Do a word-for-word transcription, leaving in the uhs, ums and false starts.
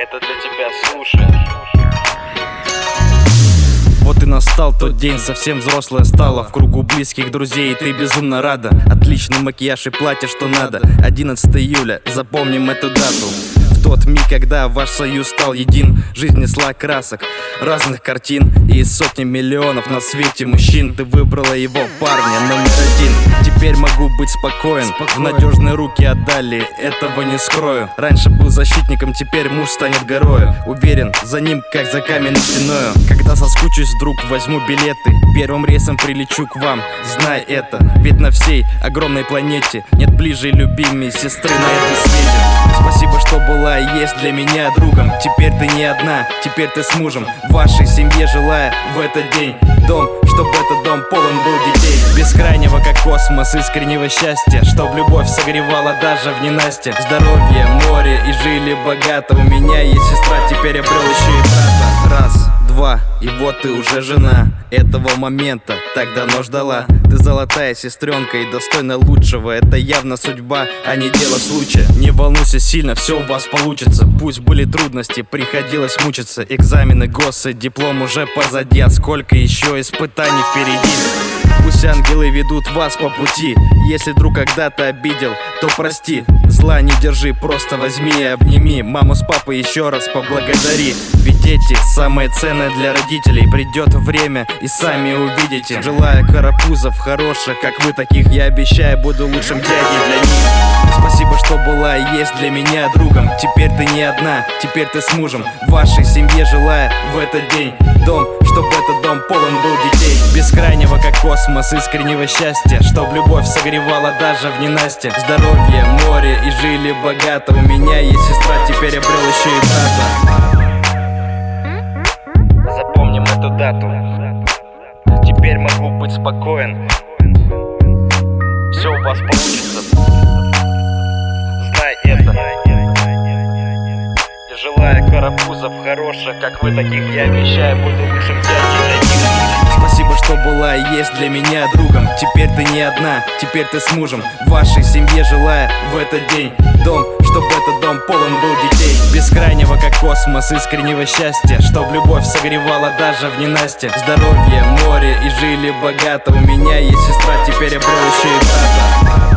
Это для тебя, слушай. Вот и настал тот день, совсем взрослая стала. В кругу близких друзей, и ты безумно рада. Отличный макияж и платье, что надо. одиннадцатое июля, запомним эту дату. В тот миг, когда ваш союз стал един, жизнь несла красок, разных картин. И из сотни миллионов на свете мужчин ты выбрала его парня номер один. Теперь могу быть спокоен, в надежные руки отдали, этого не скрою. Раньше был защитником, теперь муж станет горою. Уверен, за ним, как за каменной стеною. Когда соскучусь, вдруг возьму билеты, первым рейсом прилечу к вам, знай это. Ведь на всей огромной планете нет ближе любимой сестры на этом свете. Спасибо, что была и есть для меня другом. Теперь ты не одна, теперь ты с мужем. Вашей семье желаю в этот день дом, чтобы этот дом полон был детей. Бескрайнего, как космос, искреннего счастья, чтоб любовь согревала даже в ненастье. Здоровье, море и жили богато. У меня есть сестра, теперь обрел еще и брата. Раз, два, и вот ты уже жена. Этого момента так давно ждала. Ты золотая сестренка и достойна лучшего. Это явно судьба, а не дело случая. Не волнуйся сильно, все у вас получится. Пусть были трудности, приходилось мучиться. Экзамены, госсы, диплом уже позади. А сколько еще испытаний впереди. Пусть ангелы ведут вас по пути. Если вдруг когда-то обидел, то прости. Зла не держи, просто возьми и обними. Маму с папой еще раз поблагодари. Ведь дети самое ценное для родителей. Придет время и сами увидите. Желаю карапузов хороших, как вы таких. Я обещаю, буду лучшим дядей для них. Спасибо, что была и есть для меня другом. Теперь ты не одна, теперь ты с мужем. Вашей семье желаю в этот день дом, чтобы этот дом полон был детей. Бескрайнего, как космос, искреннего счастья, чтоб любовь согревала даже в ненастье. Здоровье, море и жили богато. У меня есть сестра, теперь обрел еще и брата. Запомним эту дату. Теперь могу быть спокоен. Все у вас получится. Знай это. И желаю карапузов хороших, как вы таких. Я обещаю, буду лучшим дядей для них. Спасибо, что была и есть для меня другом. Теперь ты не одна, теперь ты с мужем. Вашей семье желаю в этот день дом, чтобы этот дом полон был детей. Бескрайнего, как космос, искреннего счастья, чтоб любовь согревала даже в ненастье. Здоровье, море и жили богато. У меня есть сестра, теперь обрел еще и брата.